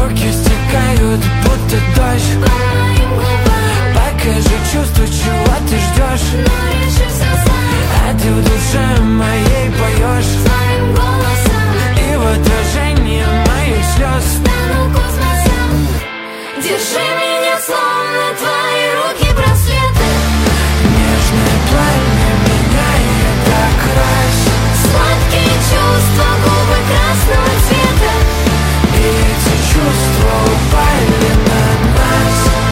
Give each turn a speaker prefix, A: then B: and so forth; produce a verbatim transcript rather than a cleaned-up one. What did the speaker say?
A: Руки стекают, будто дождь. Покажи чувства, чего ты ждешь. А ты в душе моей поешь. И в отражении моих слез
B: стану космосом. Держи